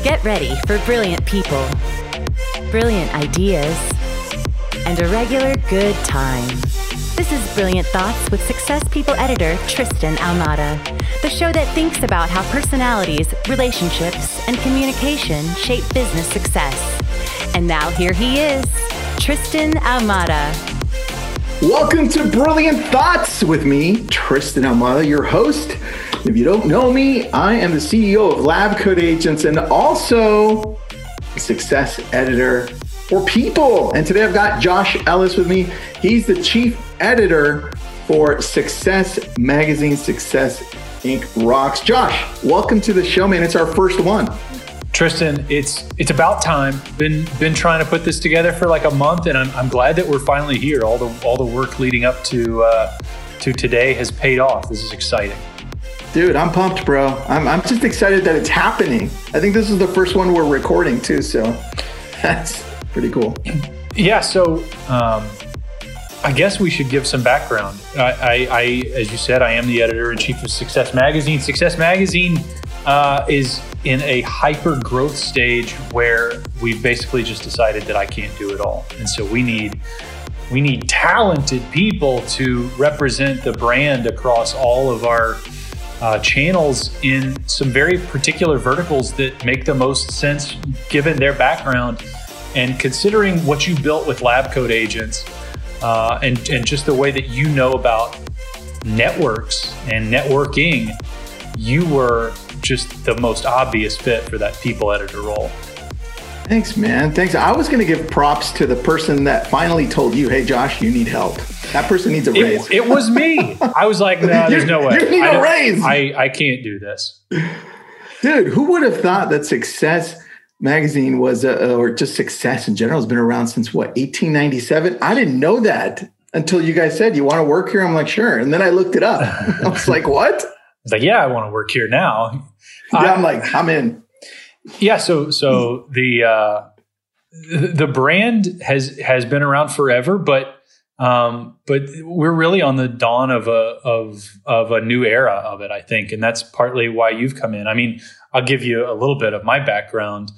Get ready for brilliant people, brilliant ideas, and a regular good time. This is Brilliant Thoughts with Success People editor Tristan Ahumada, the show that thinks about how personalities, relationships, and communication shape business success. And now here he is, Tristan Ahumada. Welcome to Brilliant Thoughts with me, Tristan Ahumada, your host. If you don't know me, I am the CEO of Lab Coat Agents and also a success editor for people. And today I've got Josh Ellis with me. He's the chief editor for Success Magazine. Success Inc. rocks. Josh, welcome to the show, man. It's our first one. Tristan, it's about time. Been trying to put this together for like a month, and I'm glad that we're finally here. All the work leading up to today has paid off. This is exciting. Dude, I'm pumped, bro. I'm just excited that it's happening. I think this is the first one we're recording too, so that's pretty cool. Yeah, so I guess we should give some background. I as you said, I am the editor-in-chief of Success Magazine. Success Magazine is in a hyper growth stage where we've basically just decided that I can't do it all. And so we need talented people to represent the brand across all of our channels in some very particular verticals that make the most sense given their background. And considering what you built with Lab Coat Agents and just the way that you know about networks and networking, you were just the most obvious fit for that people editor role. Thanks, man. Thanks. I was going to give props to the person that finally told you, hey, Josh, you need help. That person needs a raise. It was me. I was like, no, there's no way. You need a raise. I can't do this. Dude, who would have thought that Success Magazine was, or just Success in general, has been around since, 1897? I didn't know that until you guys said, you want to work here? I'm like, sure. And then I looked it up. I was like, what? I was like, yeah, I want to work here now. Yeah, I'm like, I'm in. Yeah, so the brand has been around forever, but we're really on the dawn of a new era of it, I think, and that's partly why you've come in. I mean, I'll give you a little bit of my background.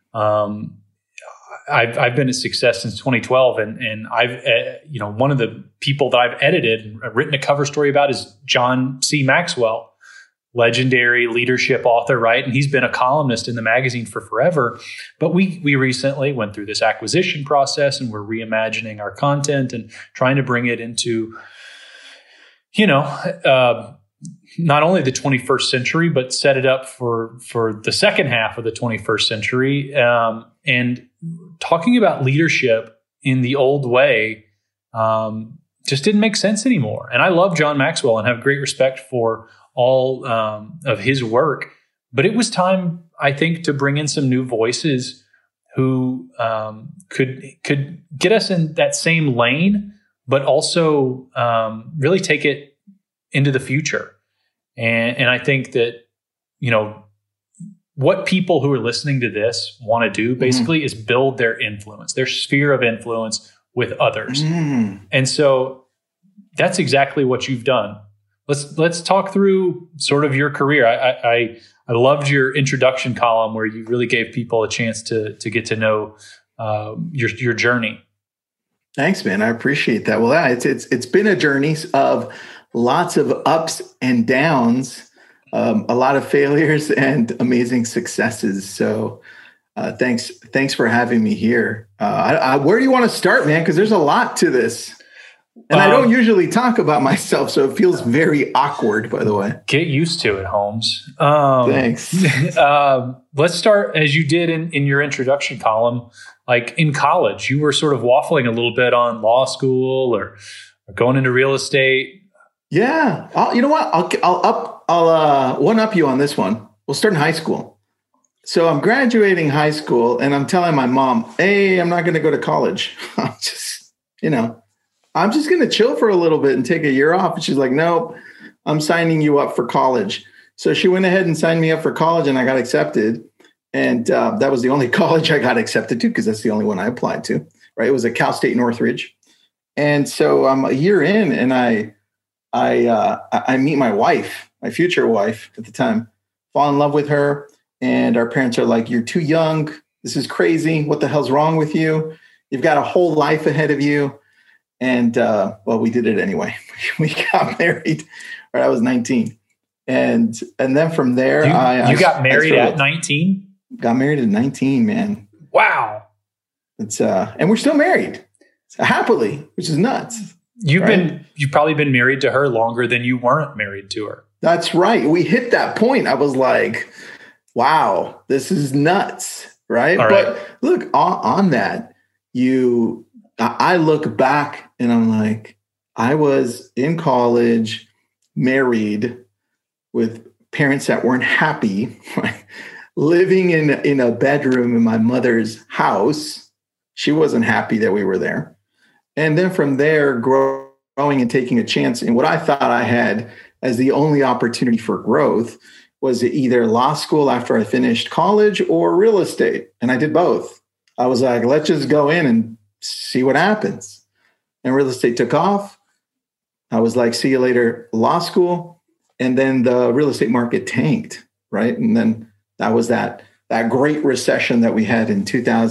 I've been at Success since 2012, and I've one of the people that I've edited and written a cover story about is John C. Maxwell. Legendary leadership author, right? And he's been a columnist in the magazine for forever. But we recently went through this acquisition process, and we're reimagining our content and trying to bring it into, not only the 21st century, but set it up for the second half of the 21st century. And talking about leadership in the old way just didn't make sense anymore. And I love John Maxwell and have great respect for all of his work, but it was time, I think, to bring in some new voices who could get us in that same lane, but also really take it into the future. And I think that what people who are listening to this want to do basically is build their influence, their sphere of influence with others. And so that's exactly what you've done. Let's talk through sort of your career. I loved your introduction column where you really gave people a chance to get to know your journey. Thanks, man. I appreciate that. Well, it's been a journey of lots of ups and downs, a lot of failures and amazing successes. So thanks for having me here. Where do you want to start, man? Because there's a lot to this. And I don't usually talk about myself, so it feels very awkward, by the way. Get used to it, Holmes. Thanks. Let's start as you did in your introduction column. Like in college, you were sort of waffling a little bit on law school or going into real estate. Yeah. You know what? I'll one up you on this one. We'll start in high school. So I'm graduating high school, and I'm telling my mom, hey, I'm not going to go to college. I'm just going to chill for a little bit and take a year off. And she's like, nope, I'm signing you up for college. So she went ahead and signed me up for college, and I got accepted. And that was the only college I got accepted to because that's the only one I applied to, right? It was at Cal State Northridge. And so I'm a year in, and I meet my wife, my future wife at the time, fall in love with her. And our parents are like, you're too young. This is crazy. What the hell's wrong with you? You've got a whole life ahead of you. And well, we did it anyway. We got married. Right, I was 19. And then from there, you got married at 19? Got married at 19, man. Wow. It's and we're still married happily, which is nuts. You've probably been married to her longer than you weren't married to her. That's right. We hit that point. I was like, wow, this is nuts. Right. All but right. Look, on that, I look back and I'm like, I was in college, married with parents that weren't happy, right? Living in a bedroom in my mother's house. She wasn't happy that we were there. And then from there, growing and taking a chance in what I thought I had as the only opportunity for growth was either law school after I finished college or real estate. And I did both. I was like, let's just go in and see what happens. And real estate took off. I was like, see you later, law school. And then the real estate market tanked, right? And then that was that great recession that we had in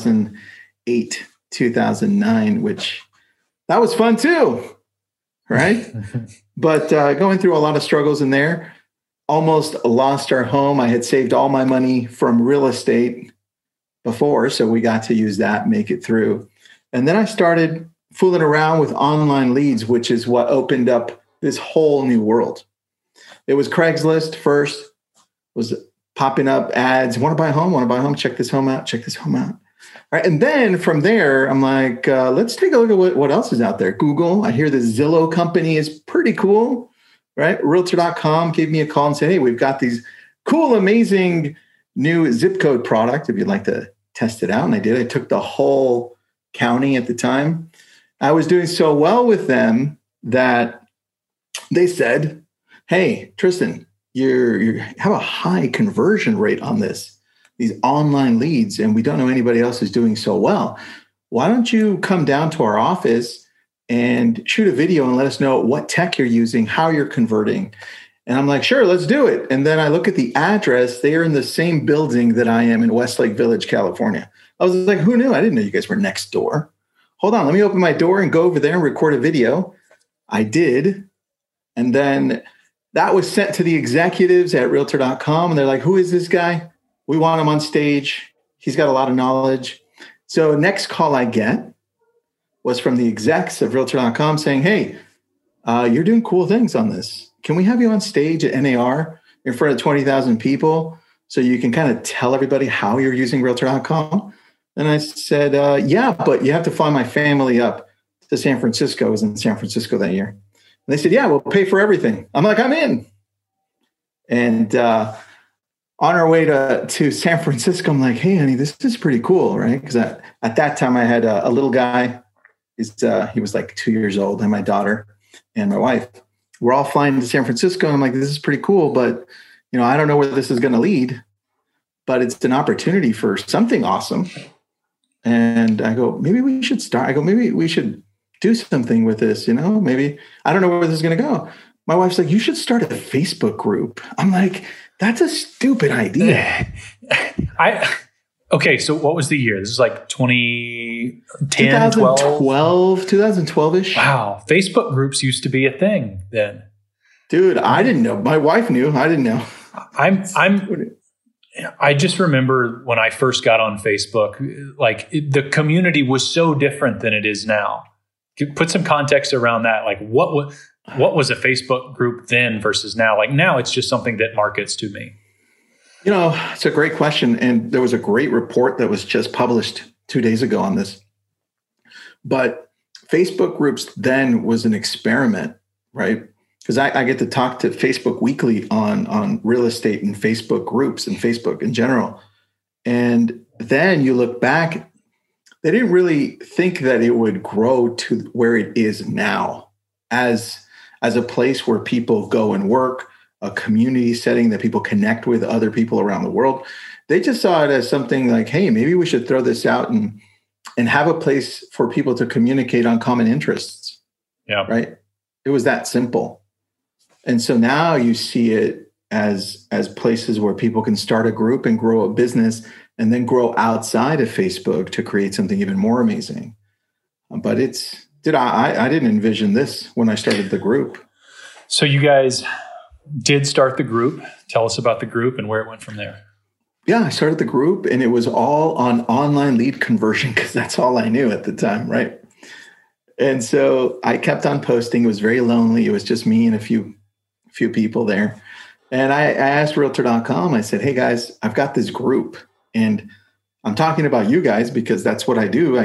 2008, 2009, which that was fun too, right? But going through a lot of struggles in there, almost lost our home. I had saved all my money from real estate before, so we got to use that, make it through. And then I started fooling around with online leads, which is what opened up this whole new world. It was Craigslist first, was popping up ads. Want to buy a home? Want to buy a home? Check this home out. Check this home out. All right. And then from there, I'm like, let's take a look at what else is out there. Google. I hear the Zillow company is pretty cool, right? Realtor.com gave me a call and said, hey, we've got these cool, amazing new zip code product if you'd like to test it out. And I did. I took the whole county at the time. I was doing so well with them that they said, hey, Tristan, you have a high conversion rate on these online leads, and we don't know anybody else is doing so well. Why don't you come down to our office and shoot a video and let us know what tech you're using, how you're converting? And I'm like, sure, let's do it. And then I look at the address. They are in the same building that I am in Westlake Village, California. I was like, who knew? I didn't know you guys were next door. Hold on, let me open my door and go over there and record a video. I did. And then that was sent to the executives at Realtor.com. And they're like, who is this guy? We want him on stage. He's got a lot of knowledge. So next call I get was from the execs of Realtor.com saying, hey, you're doing cool things on this. Can we have you on stage at NAR in front of 20,000 people so you can kind of tell everybody how you're using Realtor.com? And I said, yeah, but you have to fly my family up to San Francisco. I was in San Francisco that year. And they said, yeah, we'll pay for everything. I'm like, I'm in. And on our way to San Francisco, I'm like, hey, honey, this is pretty cool, right? Because at that time, I had a little guy. He was like 2 years old, and my daughter and my wife. We're all flying to San Francisco. And I'm like, this is pretty cool, but I don't know where this is going to lead, but it's an opportunity for something awesome. And I go, maybe we should start. I go, maybe we should do something with this, maybe. I don't know where this is going to go. My wife's like, you should start a Facebook group. I'm like, that's a stupid idea. Okay, so what was the year? This is like 2010, 2012-ish. Wow. Facebook groups used to be a thing then. Dude, I didn't know. My wife knew. I didn't know. I just remember when I first got on Facebook, like the community was so different than it is now. Put some context around that. Like what was a Facebook group then versus now? Like now it's just something that markets to me. It's a great question. And there was a great report that was just published 2 days ago on this. But Facebook groups then was an experiment, right? Because I get to talk to Facebook weekly on real estate and Facebook groups and Facebook in general. And then you look back, they didn't really think that it would grow to where it is now as a place where people go and work, a community setting that people connect with other people around the world. They just saw it as something like, hey, maybe we should throw this out and have a place for people to communicate on common interests. Yeah. Right. It was that simple. And so now you see it as places where people can start a group and grow a business and then grow outside of Facebook to create something even more amazing. But I didn't envision this when I started the group. So you guys did start the group. Tell us about the group and where it went from there. Yeah, I started the group and it was all on online lead conversion because that's all I knew at the time, right? And so I kept on posting. It was very lonely. It was just me and a few people there. And I asked Realtor.com, I said, hey guys, I've got this group and I'm talking about you guys because that's what I do.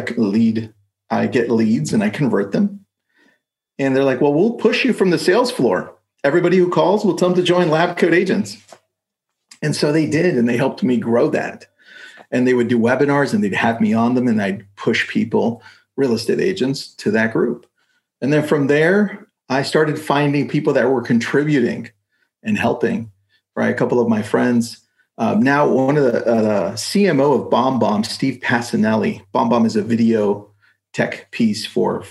I get leads and I convert them. And they're like, well, we'll push you from the sales floor. Everybody who calls, we'll tell them to join Lab Coat Agents. And so they did, and they helped me grow that. And they would do webinars and they'd have me on them and I'd push people, real estate agents, to that group. And then from there, I started finding people that were contributing and helping, right? A couple of my friends. Now, one of the CMO of BombBomb, Steve Passanelli. BombBomb is a video tech piece for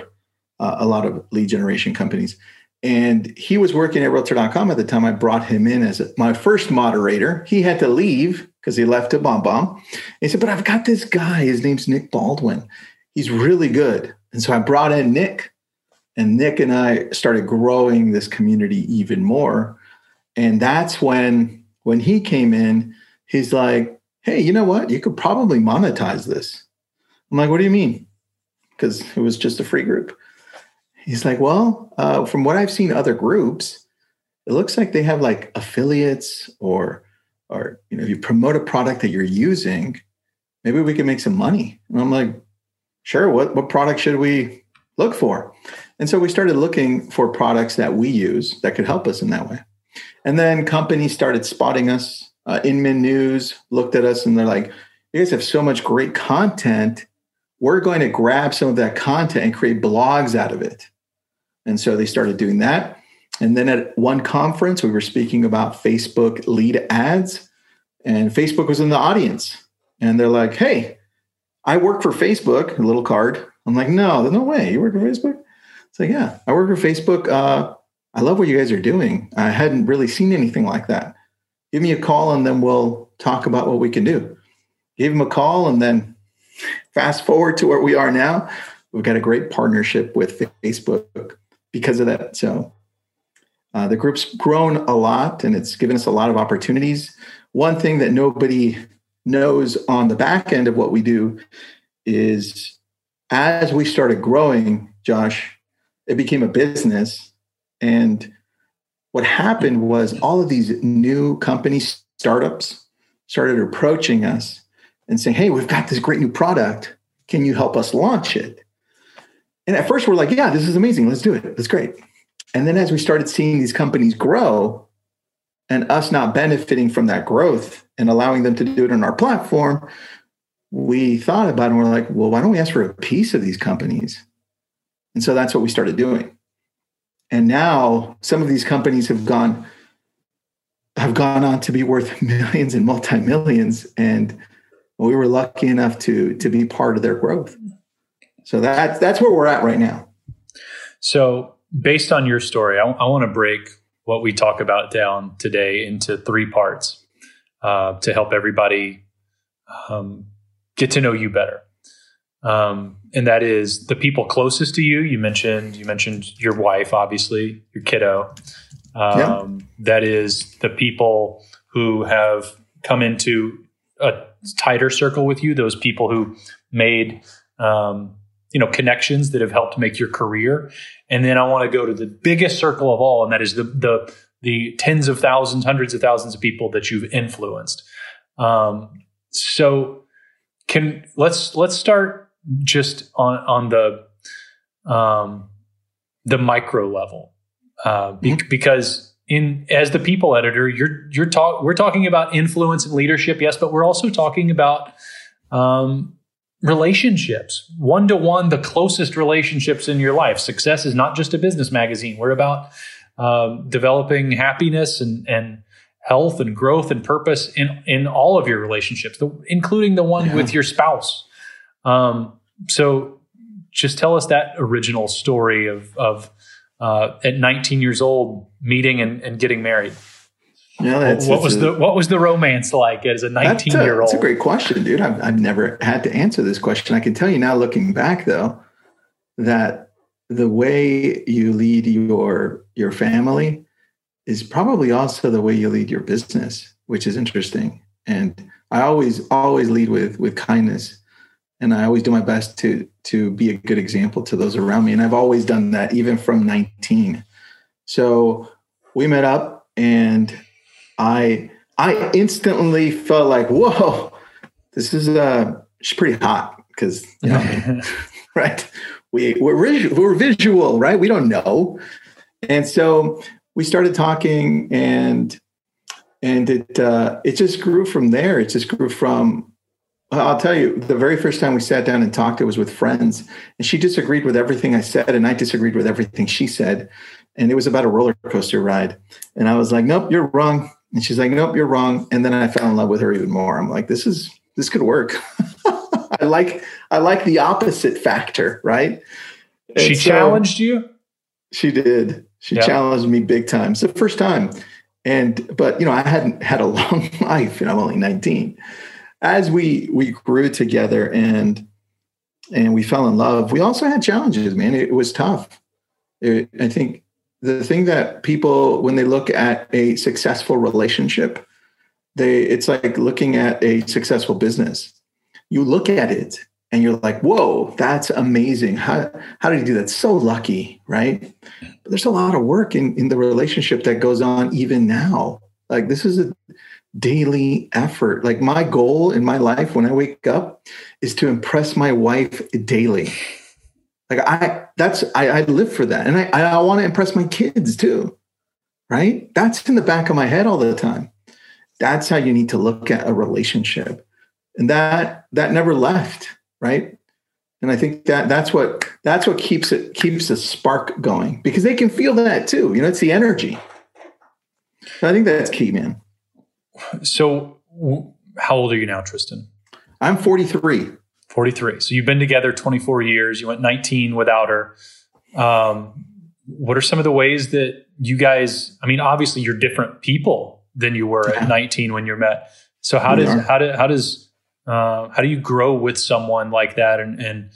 a lot of lead generation companies. And he was working at Realtor.com at the time. I brought him in as my first moderator. He had to leave because he left to BombBomb. He said, but I've got this guy. His name's Nick Baldwin. He's really good. And so I brought in Nick. And Nick and I started growing this community even more. And that's when he came in, he's like, hey, you know what? You could probably monetize this. I'm like, what do you mean? Because it was just a free group. He's like, well, from what I've seen other groups, it looks like they have like affiliates or if you promote a product that you're using, maybe we can make some money. And I'm like, sure. What product should we look for? And so we started looking for products that we use that could help us in that way. And then companies started spotting us. Inman News looked at us and they're like, you guys have so much great content. We're going to grab some of that content and create blogs out of it. And so they started doing that. And then at one conference, we were speaking about Facebook lead ads, and Facebook was in the audience. And they're like, hey, I work for Facebook, a little card. I'm like, no, there's no way. You work for Facebook? It's like, yeah, I work for Facebook. I love what you guys are doing. I hadn't really seen anything like that. Give me a call and then we'll talk about what we can do. Gave him a call, and then fast forward to where we are now. We've got a great partnership with Facebook because of that. So the group's grown a lot and it's given us a lot of opportunities. One thing that nobody knows on the back end of what we do is as we started growing, Josh, it became a business. And what happened was all of these new companies, startups, started approaching us and saying, hey, we've got this great new product. Can you help us launch it? And at first we're like, yeah, this is amazing. Let's do it. That's great. And then as we started seeing these companies grow and us not benefiting from that growth and allowing them to do it on our platform, we thought about it and we're like, well, why don't we ask for a piece of these companies? And so that's what we started doing. And now some of these companies have gone on to be worth millions and multi-millions. And we were lucky enough to be part of their growth. So that's where we're at right now. So based on your story, I want to break what we talk about down today into 3 parts to help everybody get to know you better. And that is the people closest to you. You mentioned your wife, obviously, your kiddo. That is the people who have come into a tighter circle with you. Those people who made, connections that have helped make your career. And then I want to go to the biggest circle of all, and that is the tens of thousands, hundreds of thousands of people that you've influenced. So let's start just on the micro level, because as the people editor, we're talking about influence and leadership, yes, but we're also talking about relationships, one-to-one, the closest relationships in your life. Success is not just a business magazine. We're about developing happiness and health and growth and purpose in all of your relationships, including the one with your spouse. So just tell us that original story of at 19 years old, meeting and getting married. Yeah, what was the romance like as a 19-year-old? That's a great question, dude. I've never had to answer this question. I can tell you now, looking back, though, that the way you lead your family is probably also the way you lead your business, which is interesting. And I always lead with kindness, and I always do my best to be a good example to those around me. And I've always done that, even from 19. So we met up, and I instantly felt like, whoa, this is she's pretty hot, because right, we're visual, right? We don't know, and so we started talking, and it just grew from there. It just grew from. I'll tell you, the very first time we sat down and talked, it was with friends, and she disagreed with everything I said, and I disagreed with everything she said, and it was about a roller coaster ride, and I was like, nope, you're wrong. And she's like, nope, you're wrong. And then I fell in love with her even more. I'm like, this could work. I like the opposite factor, right? And she challenged you? She did. She challenged me big time. It's the first time. But I hadn't had a long life, and I'm only 19. As we grew together and we fell in love, we also had challenges, man. It was tough. I think the thing that people, when they look at a successful relationship, it's like looking at a successful business. You look at it and you're like, whoa, that's amazing. How did he do that? So lucky, right? But there's a lot of work in the relationship that goes on even now. Like, this is a daily effort. Like, my goal in my life when I wake up is to impress my wife daily. Like, I live for that. And I want to impress my kids too, right? That's in the back of my head all the time. That's how you need to look at a relationship. And that never left, right? And I think that's what keeps the spark going, because they can feel that too. It's the energy. So I think that's key, man. So how old are you now, Tristan? I'm 43. 43. So you've been together 24 years. You went 19 without her. What are some of the ways that you guys, obviously you're different people than you were at 19 when you met. So how do you grow with someone like that? And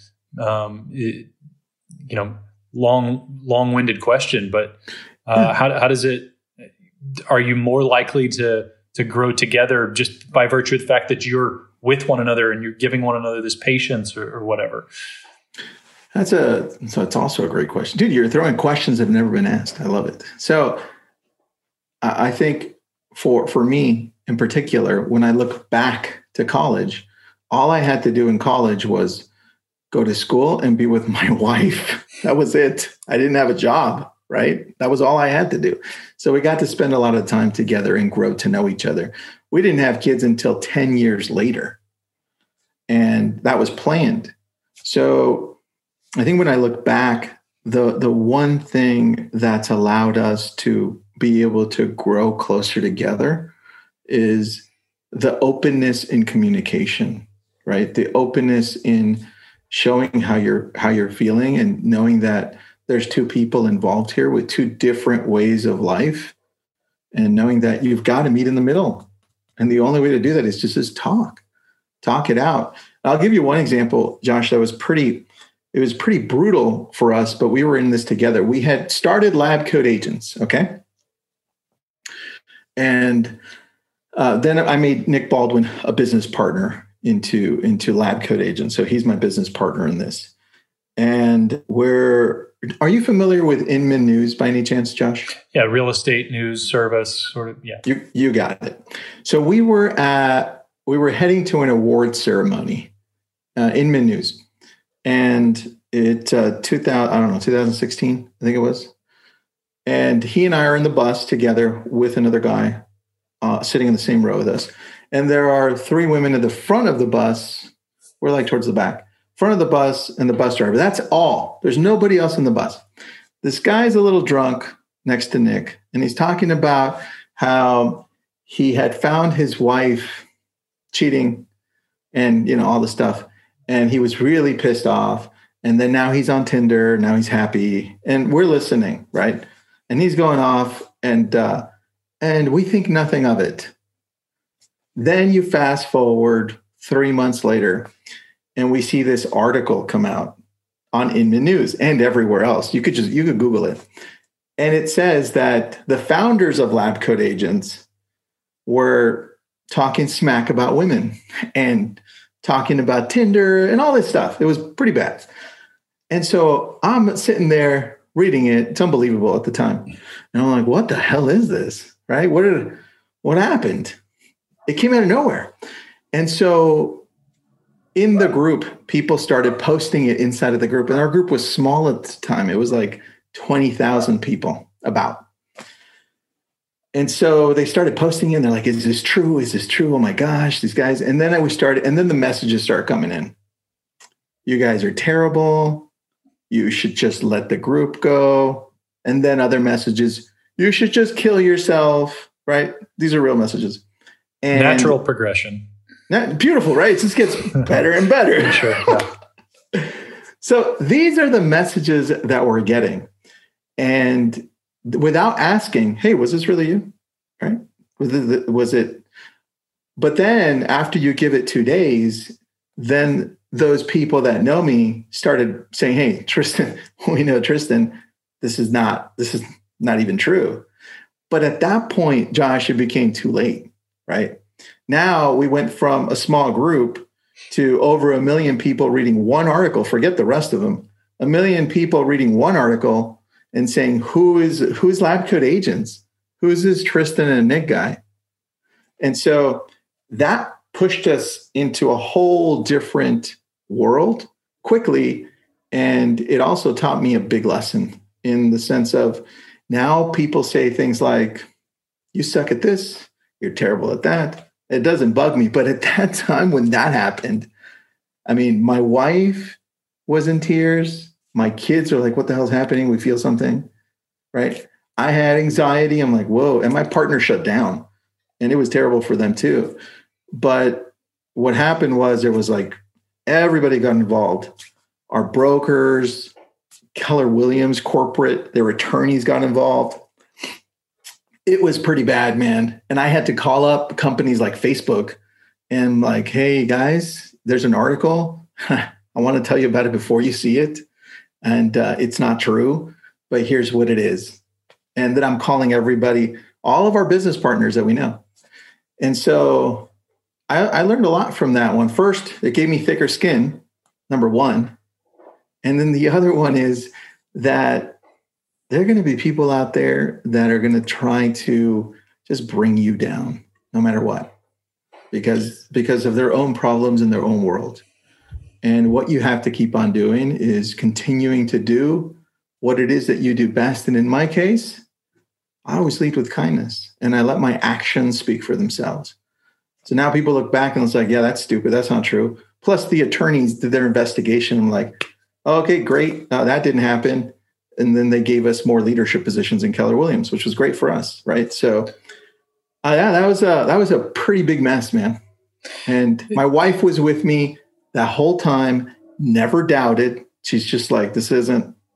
long-winded question, but how does it, are you more likely to grow together just by virtue of the fact that you're with one another and you're giving one another this patience or whatever? So it's also a great question. Dude, you're throwing questions that have never been asked. I love it. So I think for me in particular, when I look back to college, all I had to do in college was go to school and be with my wife. That was it. I didn't have a job, right? That was all I had to do. So we got to spend a lot of time together and grow to know each other. We didn't have kids until 10 years later, and that was planned. So I think when I look back, the one thing that's allowed us to be able to grow closer together is the openness in communication, right? The openness in showing how you're feeling, and knowing that there's two people involved here with two different ways of life, and knowing that you've got to meet in the middle. And the only way to do that is just talk it out. I'll give you one example, Josh, that was pretty brutal for us, but we were in this together. We had started Lab Code Agents, okay? And then I made Nick Baldwin a business partner into Lab Code Agents. So he's my business partner in this. And are you familiar with Inman News by any chance, Josh? Yeah, real estate news service, sort of. Yeah, you got it. So we were heading to an award ceremony, Inman News, and it 2016, I think it was. And he and I are in the bus together with another guy sitting in the same row with us. And there are three women at the front of the bus. We're like towards the back. Front of the bus and the bus driver. That's all. There's nobody else in the bus. This guy's a little drunk next to Nick, and he's talking about how he had found his wife cheating and, all the stuff. And he was really pissed off. And then now he's on Tinder. Now he's happy. And we're listening, right? And he's going off. And and we think nothing of it. Then you fast forward 3 months later, and we see this article come out on Inman News and everywhere else. You could Google it. And it says that the founders of Lab Coat Agents were talking smack about women and talking about Tinder and all this stuff. It was pretty bad. And so I'm sitting there reading it. It's unbelievable at the time. And I'm like, what the hell is this? Right? What happened? It came out of nowhere. And so in the group, people started posting it inside of the group. And our group was small at the time. It was like 20,000 people about. And so they started posting in. They're like, is this true? Is this true? Oh my gosh, these guys. And then the messages start coming in. You guys are terrible. You should just let the group go. And then other messages, you should just kill yourself, right? These are real messages. And natural progression. Beautiful, right? It just gets better and better. Sure. Yeah. So these are the messages that we're getting. And without asking, hey, was this really you? Right? Was it? But then after you give it 2 days, then those people that know me started saying, hey, Tristan, we know Tristan, this is not even true. But at that point, Josh, it became too late, right? Now we went from a small group to over 1 million people reading one article, forget the rest of them, 1 million people reading one article and saying, who's Lab Coat Agents? Who's this Tristan and Nick guy? And so that pushed us into a whole different world quickly. And it also taught me a big lesson in the sense of now people say things like, you suck at this, you're terrible at that. It doesn't bug me. But at that time when that happened, I mean, my wife was in tears. My kids are like, what the hell's happening? We feel something, right? I had anxiety. I'm like, whoa. And my partner shut down. And it was terrible for them too. But what happened was there was like, everybody got involved. Our brokers, Keller Williams corporate, their attorneys got involved. It was pretty bad, man. And I had to call up companies like Facebook and like, hey guys, there's an article. I want to tell you about it before you see it. And it's not true, but here's what it is. And then I'm calling everybody, all of our business partners that we know. And so I learned a lot from that one. First, it gave me thicker skin, number one. And then the other one is that there are going to be people out there that are going to try to just bring you down no matter what, because of their own problems in their own world. And what you have to keep on doing is continuing to do what it is that you do best. And in my case, I always lead with kindness and I let my actions speak for themselves. So now people look back and it's like, yeah, that's stupid. That's not true. Plus the attorneys did their investigation. I'm like, okay, great. That didn't happen. And then they gave us more leadership positions in Keller Williams, which was great for us, right? So, yeah, that was a pretty big mess, man. And my wife was with me that whole time, never doubted. She's just like, this is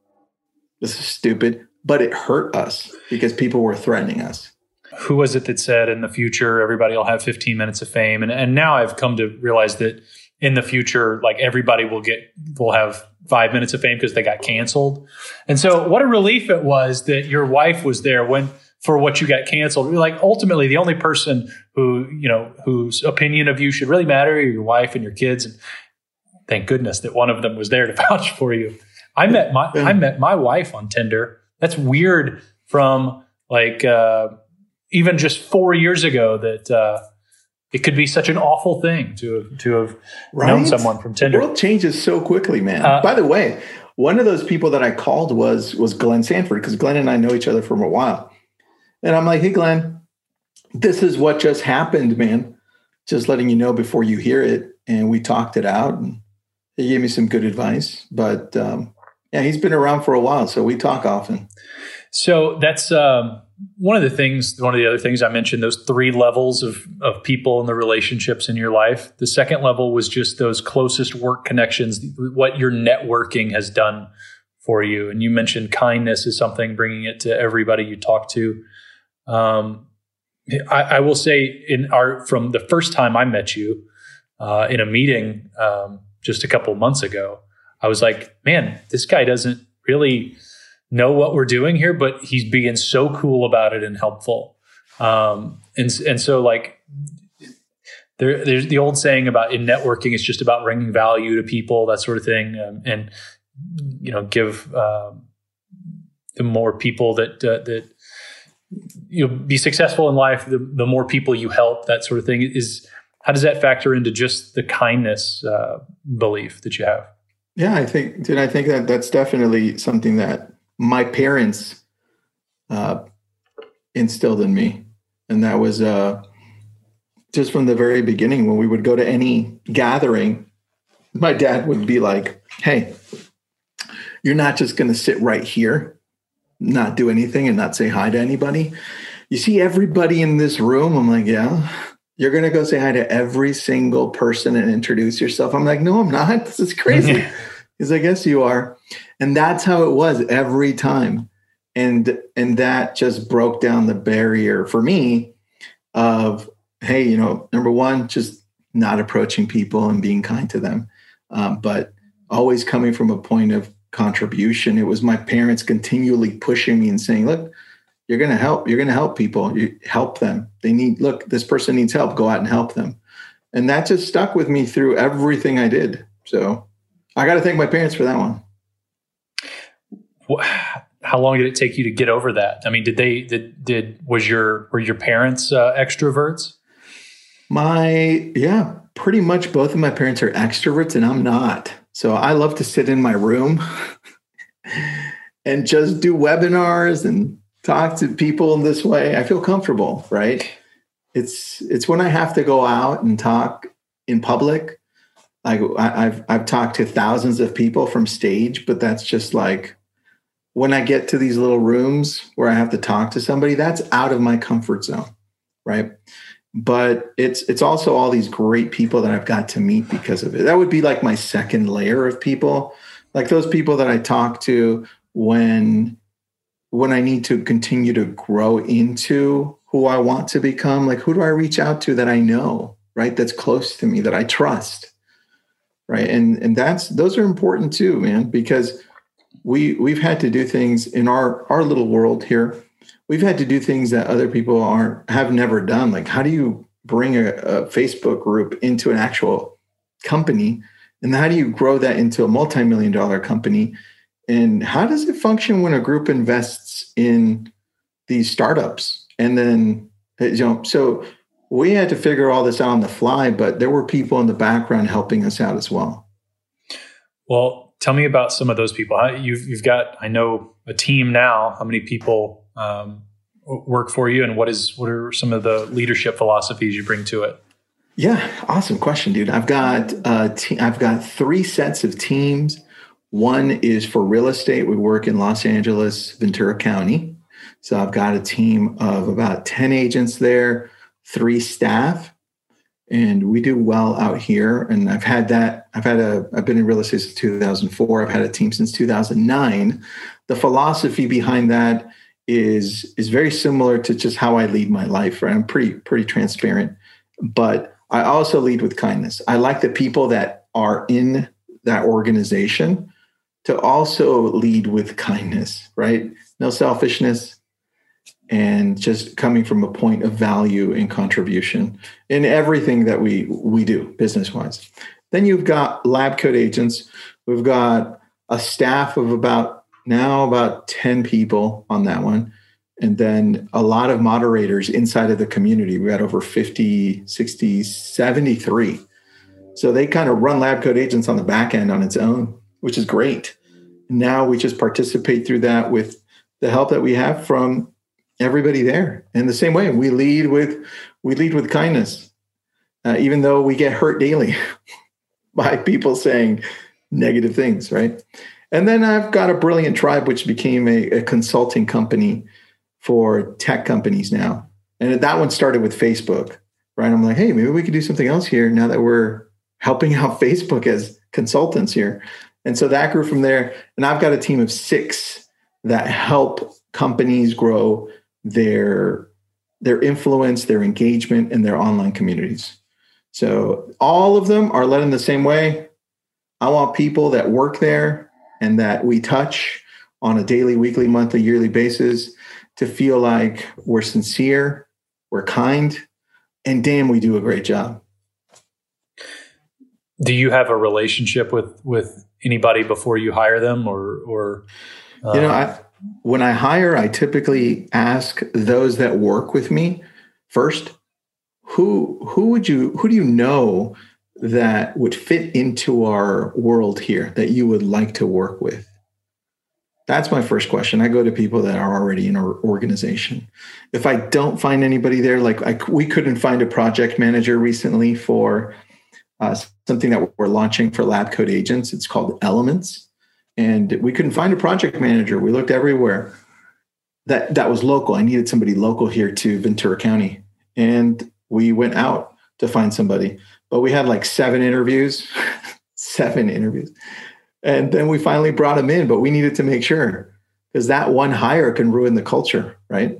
stupid, but it hurt us because people were threatening us. Who was it that said in the future everybody will have 15 minutes of fame? And now I've come to realize that in the future, like everybody will have 5 minutes of fame because they got canceled. And so what a relief it was that your wife was there for what you got canceled. Like ultimately the only person whose opinion of you should really matter are your wife and your kids. And thank goodness that one of them was there to vouch for you. I met my wife on Tinder. That's weird from like even just 4 years ago that it could be such an awful thing to have known someone from Tinder. The world changes so quickly, man. By the way, one of those people that I called was Glenn Sanford, because Glenn and I know each other for a while. And I'm like, hey, Glenn, this is what just happened, man. Just letting you know before you hear it. And we talked it out and he gave me some good advice. But yeah, he's been around for a while, so we talk often. So that's one of the other things I mentioned, those 3 levels of people and the relationships in your life. The second level was just those closest work connections, what your networking has done for you. And you mentioned kindness is something, bringing it to everybody you talk to. I will say from the first time I met you in a meeting just a couple of months ago, I was like, man, this guy doesn't really know what we're doing here, but he's being so cool about it and helpful. And so like there's the old saying about in networking, it's just about bringing value to people, that sort of thing. And give the more people that be successful in life, the more people you help, that sort of thing. How does that factor into just the kindness belief that you have? Yeah, I think that that's definitely something that my parents instilled in me. And that was just from the very beginning. When we would go to any gathering, my dad would be like, hey, you're not just going to sit right here, not do anything and not say hi to anybody. You see everybody in this room? I'm like, yeah. You're going to go say hi to every single person and introduce yourself? I'm like, no, I'm not. This is crazy. He's like, yes, you are. And that's how it was every time. And that just broke down the barrier for me of, hey, number one, just not approaching people and being kind to them. But always coming from a point of contribution. It was my parents continually pushing me and saying, look, you're going to help people. You help them. This person needs help. Go out and help them. And that just stuck with me through everything I did. So I got to thank my parents for that one. How long did it take you to get over that? I mean, were your parents extroverts? Pretty much both of my parents are extroverts and I'm not. So I love to sit in my room and just do webinars and talk to people in this way. I feel comfortable, right? It's when I have to go out and talk in public. Like I've talked to thousands of people from stage, but that's just like when I get to these little rooms where I have to talk to somebody, that's out of my comfort zone, right? But it's also all these great people that I've got to meet because of it. That would be like my second layer of people, like those people that I talk to when I need to continue to grow into who I want to become. Like, who do I reach out to that I know, right? That's close to me, that I trust, right? And those are important too, man, because we've had to do things in our little world here. We've had to do things that other people have never done. Like, how do you bring a Facebook group into an actual company? And how do you grow that into a multi-million-dollar company? And how does it function when a group invests in these startups? And then, so we had to figure all this out on the fly, but there were people in the background helping us out as well. Well, tell me about some of those people. You've got, I know, a team now. How many people work for you, and what are some of the leadership philosophies you bring to it? Yeah, awesome question, dude. I've got three sets of teams. One is for real estate. We work in Los Angeles, Ventura County. So I've got a team of about 10 agents there, 3 staff, and we do well out here. And I've been in real estate since 2004. I've had a team since 2009. The philosophy behind that is very similar to just how I lead my life, right? I'm pretty transparent, but I also lead with kindness. I like the people that are in that organization to also lead with kindness, right? No selfishness, and just coming from a point of value and contribution in everything that we do business-wise. Then you've got Lab Coat Agents. We've got a staff of about 10 people on that one. And then a lot of moderators inside of the community. We had over 50, 60, 73. So they kind of run Lab Coat Agents on the back end on its own, which is great. Now we just participate through that with the help that we have from everybody there. And the same way, we lead with kindness, even though we get hurt daily by people saying negative things, right? And then I've got a Brilliant Tribe, which became a consulting company for tech companies now. And that one started with Facebook, right? I'm like, hey, maybe we could do something else here now that we're helping out Facebook as consultants here. And so that grew from there. And I've got a team of 6 that help companies grow their their influence, their engagement, and their online communities. So all of them are led in the same way. I want people that work there and that we touch on a daily, weekly, monthly, yearly basis to feel like we're sincere, we're kind, and damn, we do a great job. Do you have a relationship with anybody before you hire them, or when I hire, I typically ask those that work with me first, who do you know that would fit into our world here that you would like to work with? That's my first question. I go to people that are already in our organization. If I don't find anybody there, we couldn't find a project manager recently for something that we're launching for Lab Coat Agents. It's called Elements. And we couldn't find a project manager. We looked everywhere that was local. I needed somebody local here to Ventura County. And we went out to find somebody. But we had like 7 interviews. And then we finally brought him in, but we needed to make sure, because that one hire can ruin the culture, right?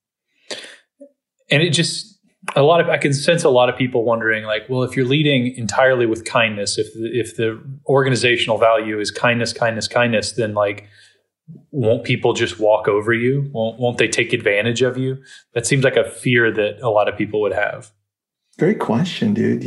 And it just, I can sense a lot of people wondering, like, well, if you're leading entirely with kindness, if the organizational value is kindness, then like, won't people just walk over you? Won't they take advantage of you? That seems like a fear that a lot of people would have. Great question, dude.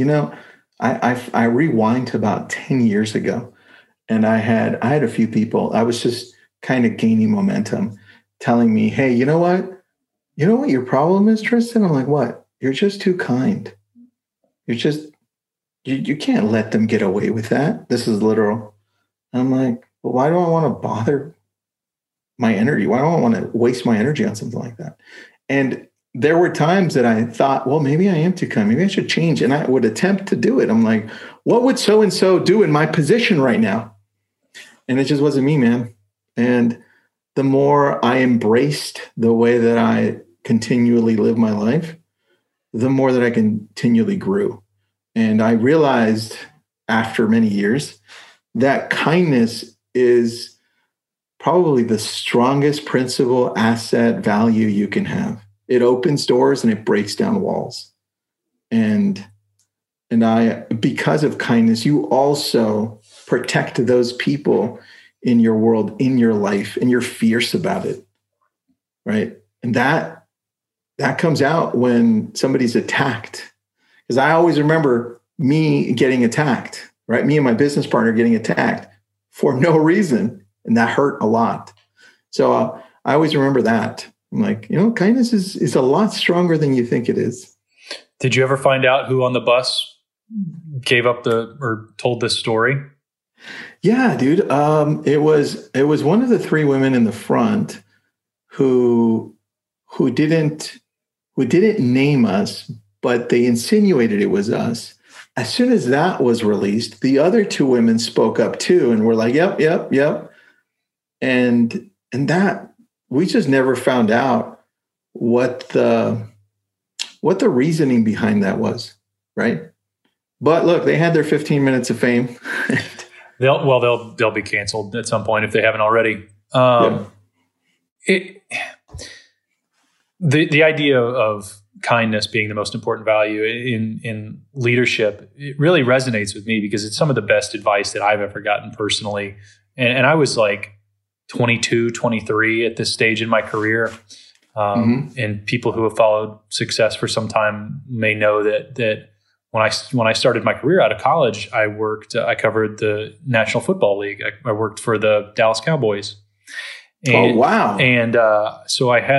I rewind to about 10 years ago, and I had a few people. I was just kind of gaining momentum, telling me, "Hey, you know what your problem is, Tristan?" I'm like, "What? You're just too kind. You're just you can't let them get away with that." This is literal. And I'm like, "Well, why do I want to bother my energy? Why do I want to waste my energy on something like that?" And there were times that I thought, well, maybe I am too kind. Maybe I should change. And I would attempt to do it. I'm like, what would so-and-so do in my position right now? And it just wasn't me, man. And the more I embraced the way that I continually live my life, the more that I continually grew. And I realized after many years that kindness is probably the strongest principal, asset, value you can have. It opens doors and it breaks down walls. And because of kindness, you also protect those people in your world, in your life, and you're fierce about it, right? And that comes out when somebody's attacked. Because I always remember me getting attacked, right? Me and my business partner getting attacked for no reason. And that hurt a lot. So I always remember that. I'm like, kindness is a lot stronger than you think it is. Did you ever find out who on the bus gave up or told this story? Yeah, dude. It was one of the 3 women in the front who didn't name us, but they insinuated it was us. As soon as that was released, the other 2 women spoke up too, and were like, "Yep." And that we just never found out what the reasoning behind that was, right? But look, they had their 15 minutes of fame. They'll be canceled at some point if they haven't already. The idea of kindness being the most important value in leadership, it really resonates with me because it's some of the best advice that I've ever gotten personally. And I was like 22, 23 at this stage in my career. And people who have followed success for some time may know that when I started my career out of college, I covered the National Football League. I worked for the Dallas Cowboys. And, oh, wow. And so at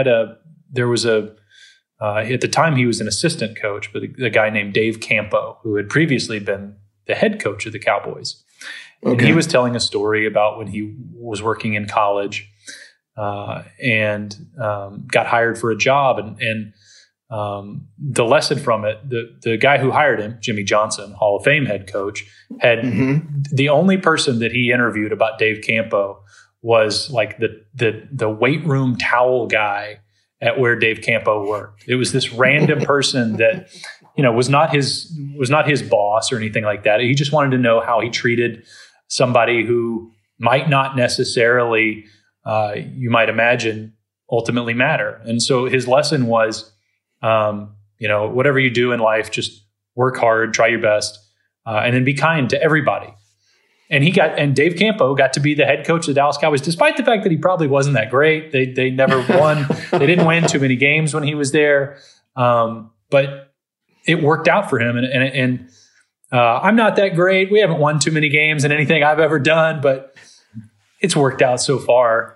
the time he was an assistant coach, but a guy named Dave Campo, who had previously been the head coach of the Cowboys. Okay. And he was telling a story about when he was working in college and got hired for a job. And the lesson from it, the guy who hired him, Jimmy Johnson, Hall of Fame head coach, had the only person that he interviewed about Dave Campo was like the weight room towel guy at where Dave Campo worked. It was this random person that, was not his boss or anything like that. He just wanted to know how he treated somebody who might not necessarily, you might imagine, ultimately matter. And so his lesson was, Whatever you do in life, just work hard, try your best, and then be kind to everybody. And Dave Campo got to be the head coach of the Dallas Cowboys, despite the fact that he probably wasn't that great. They never won. They didn't win too many games when he was there. But it worked out for him. And I'm not that great. We haven't won too many games in anything I've ever done, but it's worked out so far.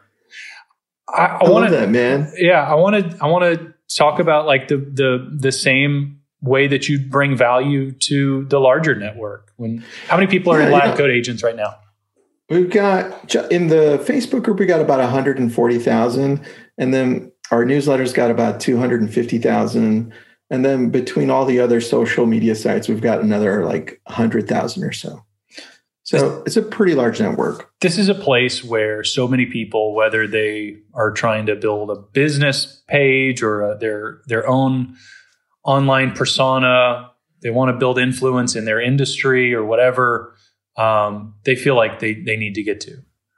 I love that, man. Yeah, I want to talk about like the same way that you bring value to the larger network. How many people are in Lab Coat Agents right now? We've got, in the Facebook group, we got about 140,000. And then our newsletter's got about 250,000. And then between all the other social media sites, we've got another like 100,000 or so. So it's a pretty large network. This is a place where so many people, whether they are trying to build a business page or their own online persona, they want to build influence in their industry or whatever, they feel like they need to get to.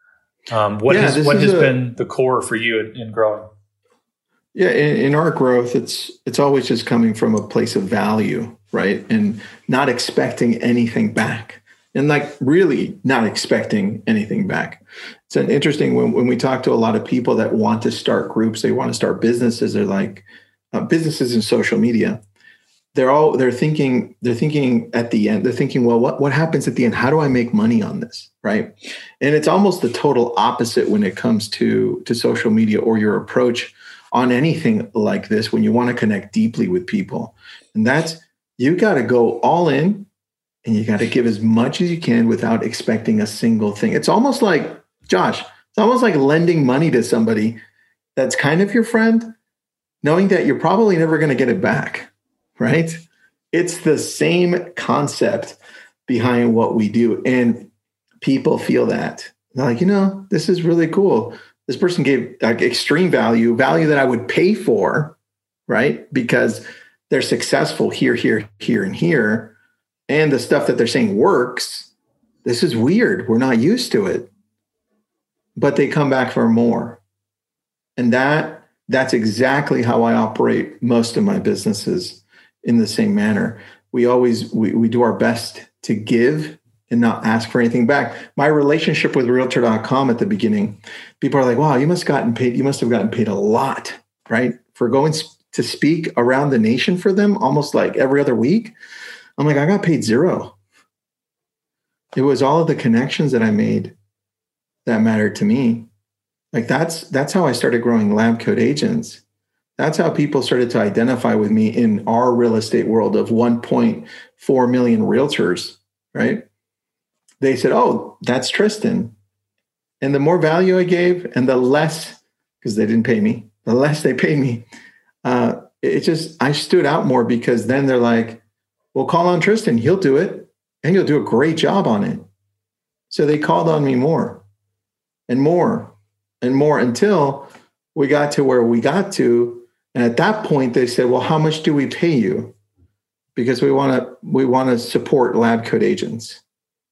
What has been the core for you in growing? Yeah, in our growth, it's always just coming from a place of value, right? And not expecting anything back. And like really not expecting anything back. It's an interesting when we talk to a lot of people that want to start groups, they want to start businesses, they're like businesses in social media. They're thinking at the end, they're thinking, well, what happens at the end? How do I make money on this? Right. And it's almost the total opposite when it comes to social media or your approach on anything like this, when you want to connect deeply with people. And that's, you got to go all in. And you got to give as much as you can without expecting a single thing. It's almost like, Josh, it's almost like lending money to somebody that's kind of your friend, knowing that you're probably never going to get it back, right? It's the same concept behind what we do. And people feel that. They're like, this is really cool. This person gave like extreme value that I would pay for, right? Because they're successful here, and here. And the stuff that they're saying works. This is weird. We're not used to it. But they come back for more. And that's exactly how I operate most of my businesses, in the same manner. We do our best to give and not ask for anything back. My relationship with Realtor.com at the beginning, people are like, wow, you must have gotten paid a lot, right? For going to speak around the nation for them almost like every other week. I'm like, I got paid $0. It was all of the connections that I made that mattered to me. Like that's how I started growing Lab Coat Agents. That's how people started to identify with me in our real estate world of 1.4 million realtors, right? They said, oh, that's Tristan. And the more value I gave and the less, because they didn't pay me, the less they paid me, I stood out more, because then they're like, well, call on Tristan. He'll do it, and he'll do a great job on it. So they called on me more and more and more until we got to where we got to. And at that point, they said, well, how much do we pay you? Because we want to support Lab Coat Agents.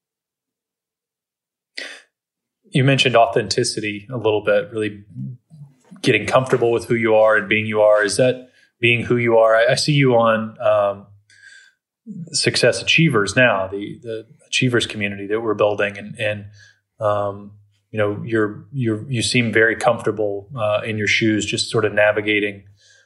You mentioned authenticity a little bit, really getting comfortable with who you are and being you are. Is that being who you are? I see you on Success Achievers now, the Achievers community that we're building, and you seem very comfortable in your shoes, just sort of navigating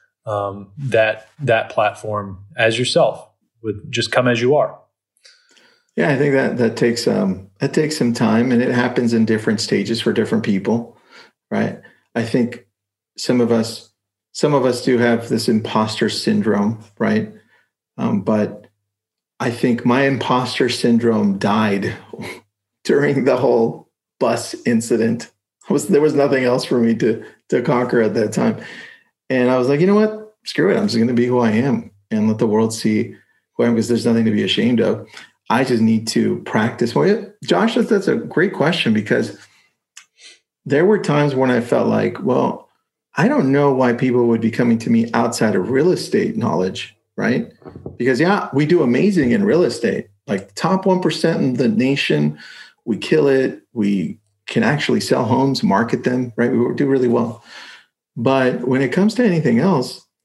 that platform as yourself, with just come as you are. Yeah, I think that takes some time, and it happens in different stages for different people, right? I think some of us do have this imposter syndrome, right? But I think my imposter syndrome died during the whole bus incident. There was nothing else for me to conquer at that time. And I was like, you know what? Screw it. I'm just going to be who I am and let the world see who I am, because there's nothing to be ashamed of. I just need to practice. Well, yeah, Josh, that's a great question, because there were times when I felt like, well, I don't know why people would be coming to me outside of real estate knowledge. Right? Because we do amazing in real estate, like top 1% in the nation. We kill it. We can actually sell homes, market them, right? We do really well. But when it comes to anything else,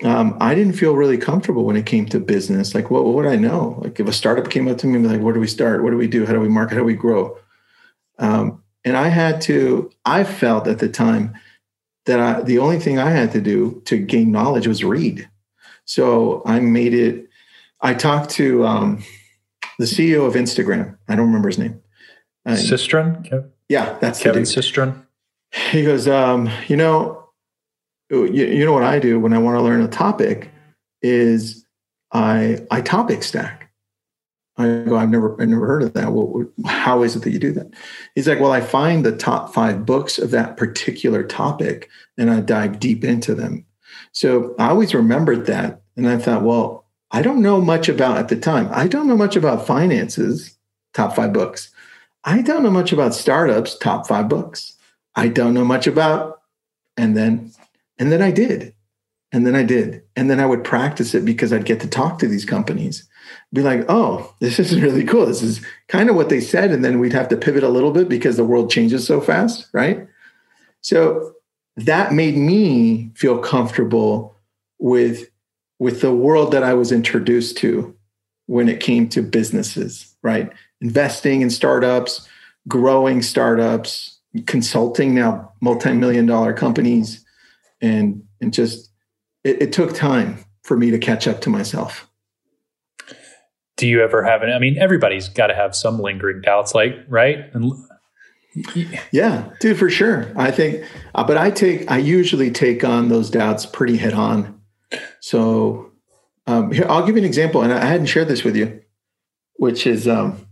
I didn't feel really comfortable when it came to business. Like, what would I know? Like, if a startup came up to me and be like, where do we start? What do we do? How do we market? How do we grow? And I felt at the time that the only thing I had to do to gain knowledge was read. So I talked to the CEO of Instagram. I don't remember his name. Systran? Yeah, that's Kevin Systran. He goes, you know what I do when I want to learn a topic is I topic stack. I go, I've never heard of that. Well, how is it that you do that? He's like, well, I find the top 5 books of that particular topic and I dive deep into them. So I always remembered that. And I thought, well, I don't know much about, at the time, I don't know much about finances, top 5 books. I don't know much about startups, top 5 books. I don't know much about, and then I did. And then I would practice it because I'd get to talk to these companies, be like, oh, this is really cool. This is kind of what they said. And then we'd have to pivot a little bit because the world changes so fast, right? So that made me feel comfortable with the world that I was introduced to when it came to businesses, right? Investing in startups, growing startups, consulting now multi-million-dollar companies, and just it took time for me to catch up to myself. Do you ever have I mean, everybody's got to have some lingering doubts, like, right? Yeah, dude, for sure. I think, but I usually take on those doubts pretty head on. So here, I'll give you an example, and I hadn't shared this with you, which is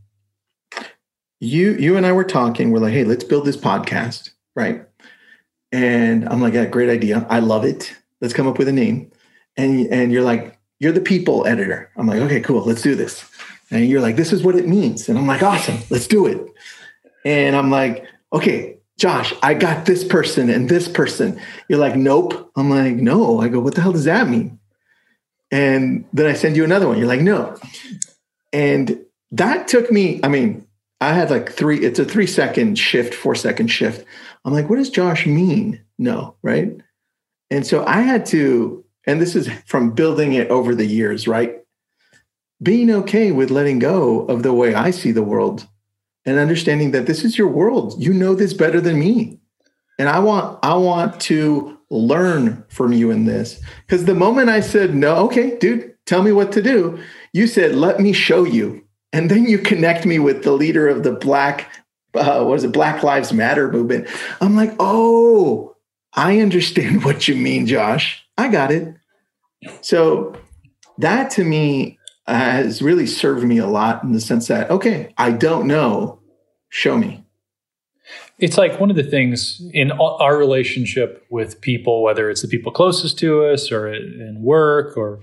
you and I were talking. We're like, hey, let's build this podcast, right? And I'm like, yeah, great idea. I love it. Let's come up with a name. And you're like, you're the people editor. I'm like, okay, cool. Let's do this. And you're like, this is what it means. And I'm like, awesome. Let's do it. And I'm like, okay, Josh, I got this person and this person. You're like, nope. I'm like, no. I go, what the hell does that mean? And then I send you another one. You're like, no. And that took me, I mean, I had like it's a 3-second shift, 4-second shift. I'm like, what does Josh mean? No, right? And so I had to, and this is from building it over the years, right? Being okay with letting go of the way I see the world and understanding that this is your world. You know this better than me. And I want to learn from you in this. Because the moment I said, no, okay, dude, tell me what to do, you said, let me show you. And then you connect me with the leader of the Black Lives Matter movement. I'm like, oh, I understand what you mean, Josh. I got it. So that to me has really served me a lot in the sense that, okay, I don't know, show me. It's like one of the things in our relationship with people, whether it's the people closest to us or in work or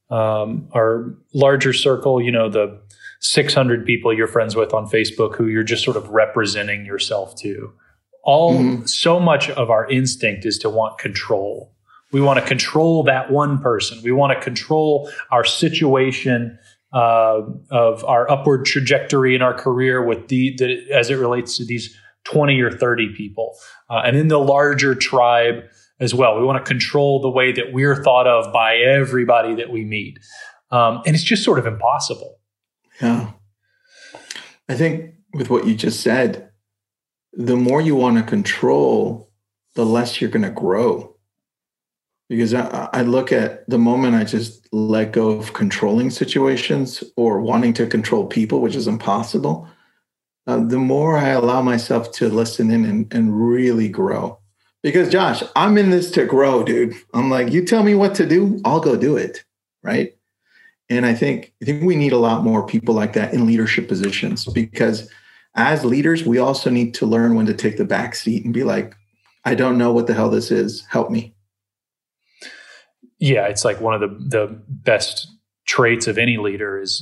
our larger circle, you know, the 600 people you're friends with on Facebook who you're just sort of representing yourself to. So much of our instinct is to want control. We want to control that one person. We want to control our situation of our upward trajectory in our career with as it relates to these 20 or 30 people. And in the larger tribe as well. We want to control the way that we're thought of by everybody that we meet. And it's just sort of impossible. Yeah. I think with what you just said, the more you want to control, the less you're going to grow. Because I look at the moment I just let go of controlling situations or wanting to control people, which is impossible, the more I allow myself to listen in and really grow. Because Josh, I'm in this to grow, dude. I'm like, you tell me what to do, I'll go do it, right? And I think we need a lot more people like that in leadership positions, because as leaders, we also need to learn when to take the back seat and be like, I don't know what the hell this is. Help me. Yeah, it's like one of the best traits of any leader is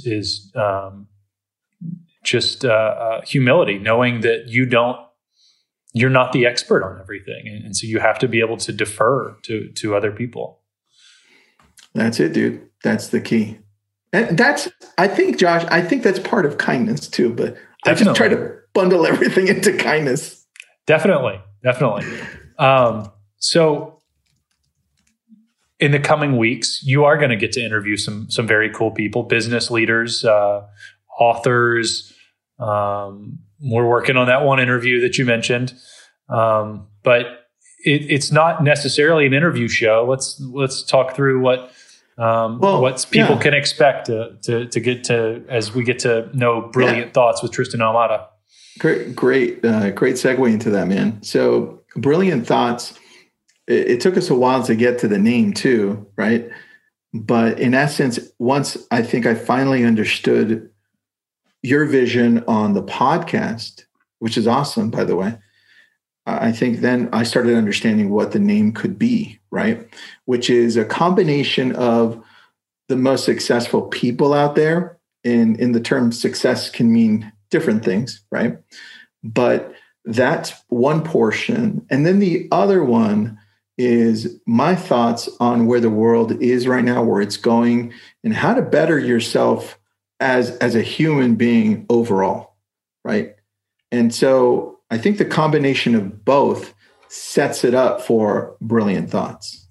just humility, knowing that you're not the expert on everything, and so you have to be able to defer to other people. That's it, dude. That's the key. And I think, Josh, that's part of kindness too, but definitely. I just try to bundle everything into kindness. Definitely. So in the coming weeks, you are going to get to interview some very cool people, business leaders, authors. We're working on that one interview that you mentioned, but it's not necessarily an interview show. Let's talk through what people can expect to get to as we get to know Brilliant Thoughts with Tristan Ahumada. Great segue into that, man. So Brilliant Thoughts, it took us a while to get to the name too, right? But in essence, once I think I finally understood your vision on the podcast, which is awesome, by the way, I think then I started understanding what the name could be, right? Which is a combination of the most successful people out there. And in the term success can mean different things, right? But that's one portion. And then the other one is my thoughts on where the world is right now, where it's going, and how to better yourself as a human being overall, right? And so I think the combination of both sets it up for Brilliant Thoughts.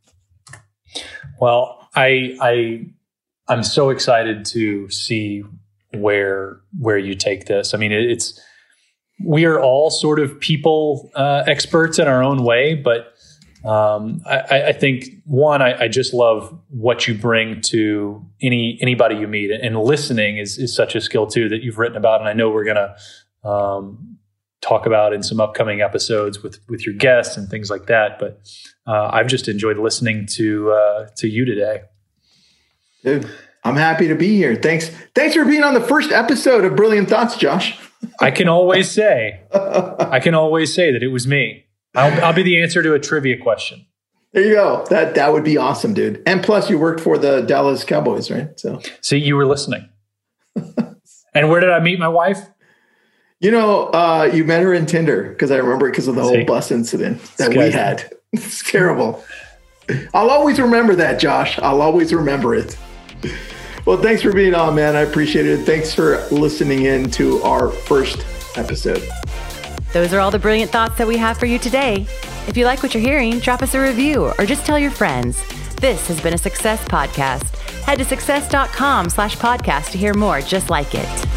Well, I'm so excited to see where you take this. I mean, we are all sort of people experts in our own way, but I think I just love what you bring to anybody you meet, and listening is such a skill too that you've written about, and I know we're gonna talk about in some upcoming episodes with your guests and things like that. But I've just enjoyed listening to you today. Dude, I'm happy to be here. Thanks for being on the first episode of Brilliant Thoughts, Josh. I can always say that it was me. I'll be the answer to a trivia question. There you go. That would be awesome, dude. And plus, you worked for the Dallas Cowboys, right? So see, you were listening. And where did I meet my wife? You met her in Tinder, because I remember because of the whole bus incident that we had. It's terrible. I'll always remember that, Josh. I'll always remember it. Well, thanks for being on, man. I appreciate it. Thanks for listening in to our first episode. Those are all the brilliant thoughts that we have for you today. If you like what you're hearing, drop us a review or just tell your friends. This has been a Success Podcast. Head to success.com/podcast to hear more just like it.